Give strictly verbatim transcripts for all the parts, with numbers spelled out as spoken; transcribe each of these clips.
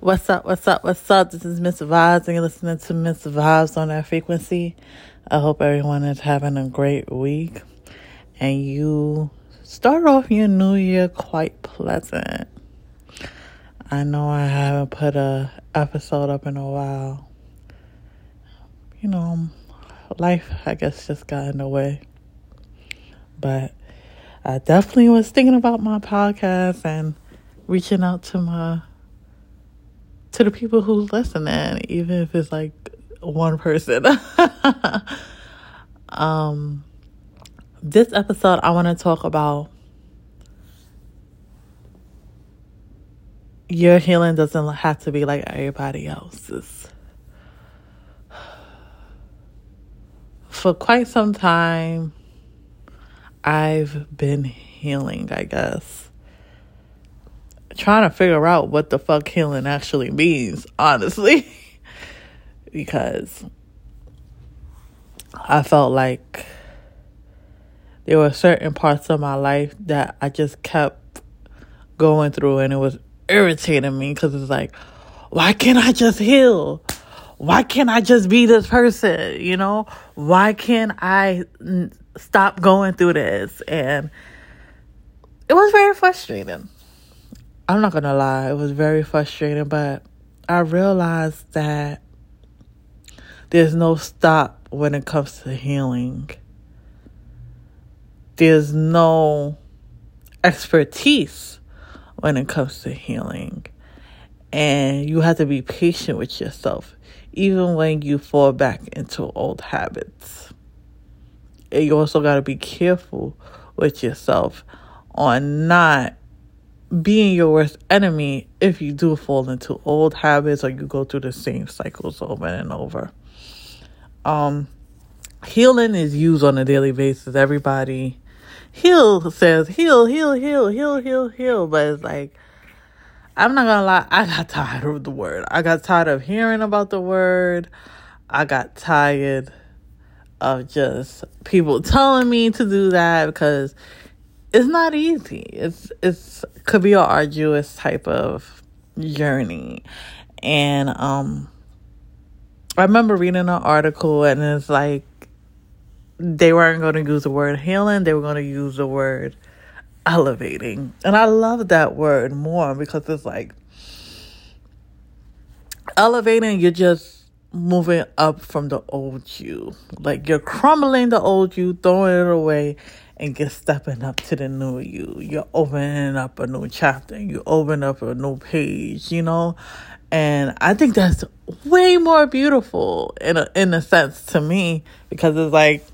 What's up, what's up, what's up? This is Miss Vibes, and you're listening to Miss Vibes on that frequency. I hope everyone is having a great week, and you start off your new year quite pleasant. I know I haven't put a episode up in a while. You know, life, I guess, just got in the way. But I definitely was thinking about my podcast and reaching out to my to the people who listen, and even if it's like one person. um, this episode, I want to talk about your healing doesn't have to be like everybody else's. For quite some time, I've been healing, I guess. Trying to figure out what the fuck healing actually means, honestly. Because I felt like there were certain parts of my life that I just kept going through, and it was irritating me because it's like, why can't I just heal? Why can't I just be this person? You know, why can't I n- stop going through this? And it was very frustrating. I'm not going to lie. It was very frustrating, but I realized that there's no stop when it comes to healing. There's no expertise when it comes to healing. And you have to be patient with yourself, even when you fall back into old habits. And you also got to be careful with yourself on not being your worst enemy if you do fall into old habits or you go through the same cycles over and over. Um, healing is used on a daily basis. Everybody heal says heal, heal, heal, heal, heal, heal. But it's like, I'm not gonna lie, I got tired of the word. I got tired of hearing about the word. I got tired of just people telling me to do that because it's not easy. It's it's could be an arduous type of journey. And um I remember reading an article, and it's like they weren't going to use the word healing, they were going to use the word elevating. And I love that word more because it's like elevating, you're just moving up from the old you. Like you're crumbling the old you, throwing it away, and get stepping up to the new you. You're opening up a new chapter. You open up a new page, you know? And I think that's way more beautiful in a, in a sense to me, because it's like,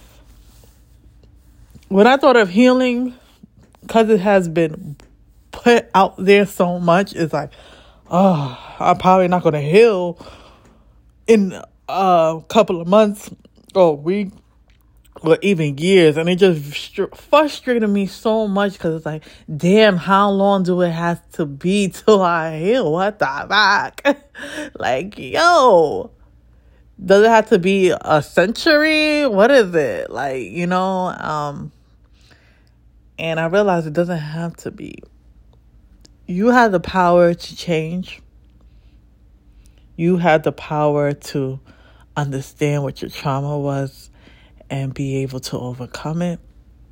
when I thought of healing, because it has been put out there so much, it's like, oh, I'm probably not going to heal in a couple of months or a week or even years. And it just frustrated me so much because it's like, damn, how long do it have to be till I heal? What the fuck? Like, yo, does it have to be a century? What is it? Like, you know, um, and I realized it doesn't have to be. You have the power to change. You have the power to understand what your trauma was and be able to overcome it.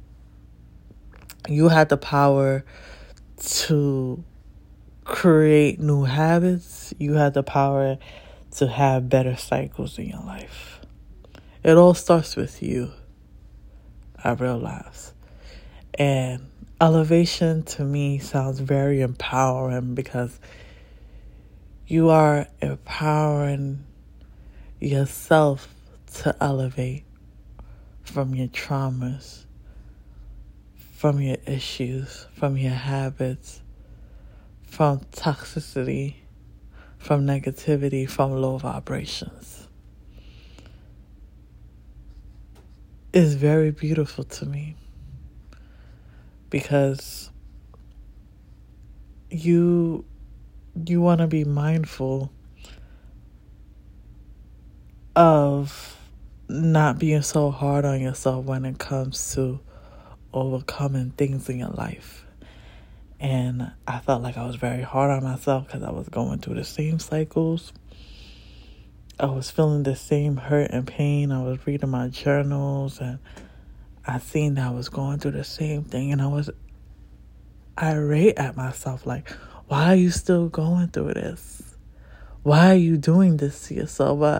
You have the power to create new habits. You have the power to have better cycles in your life. It all starts with you, I realize. And elevation to me sounds very empowering because you are empowering yourself to elevate from your traumas, from your issues, from your habits, from toxicity, from negativity, from low vibrations. It's very beautiful to me because you you want to be mindful of not being so hard on yourself when it comes to overcoming things in your life. And I felt like I was very hard on myself because I was going through the same cycles. I was feeling the same hurt and pain. I was reading my journals and I seen that I was going through the same thing. And I was irate at myself. Like, why are you still going through this? Why are you doing this to yourself? But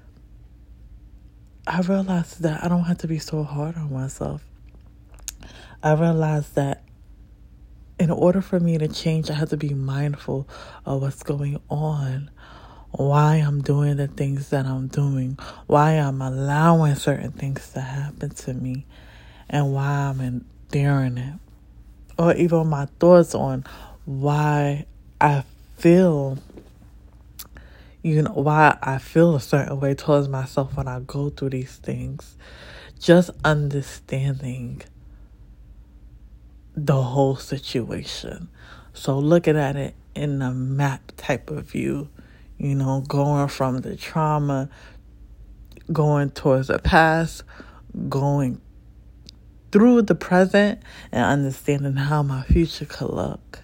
I realized that I don't have to be so hard on myself. I realized that in order for me to change, I have to be mindful of what's going on, why I'm doing the things that I'm doing, why I'm allowing certain things to happen to me, and why I'm enduring it. Or even my thoughts on why I feel, you know, why I feel a certain way towards myself when I go through these things. Just understanding the whole situation. So looking at it in a map type of view, you know, going from the trauma, going towards the past, going through the present, and understanding how my future could look.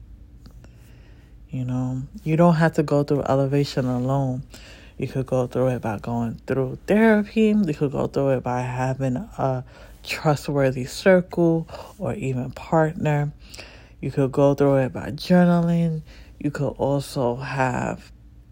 You know, you don't have to go through elevation alone. You could go through it by going through therapy. You could go through it by having a trustworthy circle or even partner. You could go through it by journaling. You could also have,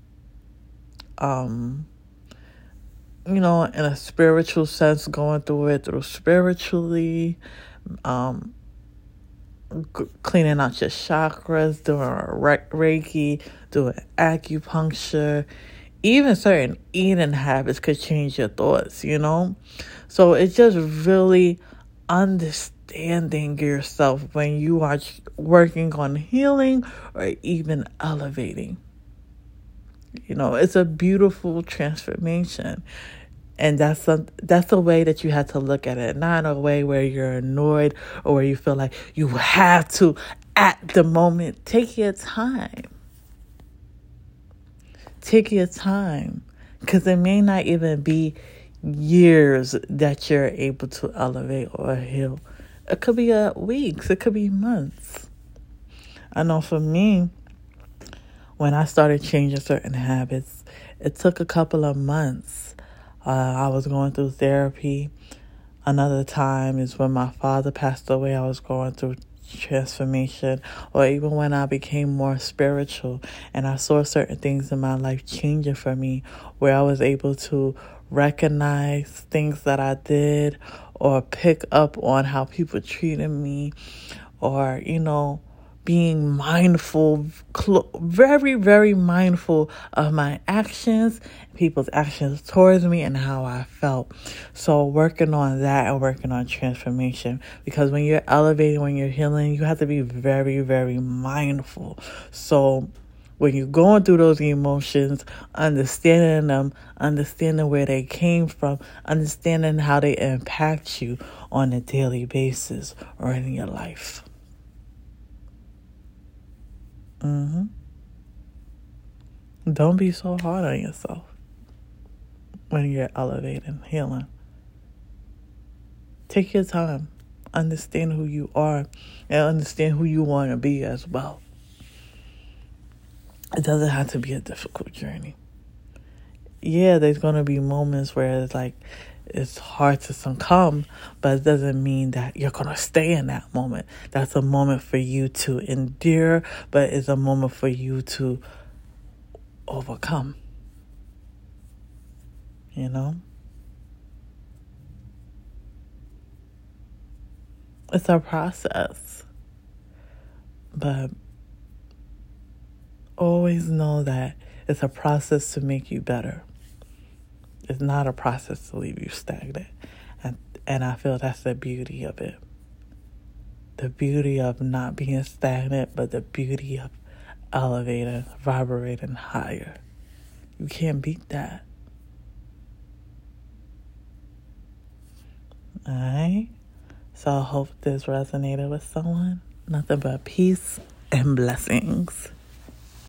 um, you know, in a spiritual sense, going through it through spiritually, um, g- cleaning out your chakras, doing a re- Reiki, doing acupuncture. Even certain eating habits could change your thoughts, you know? So it's just really understanding yourself when you are working on healing or even elevating. You know, it's a beautiful transformation. And that's a, that's a way that you have to look at it. Not in a way where you're annoyed or where you feel like you have to at the moment. Take your time. Take your time, because it may not even be years that you're able to elevate or heal. It could be uh, weeks. It could be months. I know for me, when I started changing certain habits, it took a couple of months. Uh, I was going through therapy. Another time is when my father passed away. I was going through transformation, or even when I became more spiritual and I saw certain things in my life changing for me, where I was able to recognize things that I did or pick up on how people treated me, or, you know, being mindful, cl- very, very mindful of my actions, people's actions towards me, and how I felt. So working on that and working on transformation, because when you're elevating, when you're healing, you have to be very, very mindful. So when you're going through those emotions, understanding them, understanding where they came from, understanding how they impact you on a daily basis or in your life. Mm-hmm. Don't be so hard on yourself when you're elevating, healing. Take your time. Understand who you are and understand who you want to be as well. It doesn't have to be a difficult journey. Yeah, there's going to be moments where it's like it's hard to succumb, but it doesn't mean that you're going to stay in that moment. That's a moment for you to endure, but it's a moment for you to overcome. You know? It's a process. But always know that it's a process to make you better. It's not a process to leave you stagnant. And and I feel that's the beauty of it. The beauty of not being stagnant, but the beauty of elevating, vibrating higher. You can't beat that. Alright? So I hope this resonated with someone. Nothing but peace and blessings.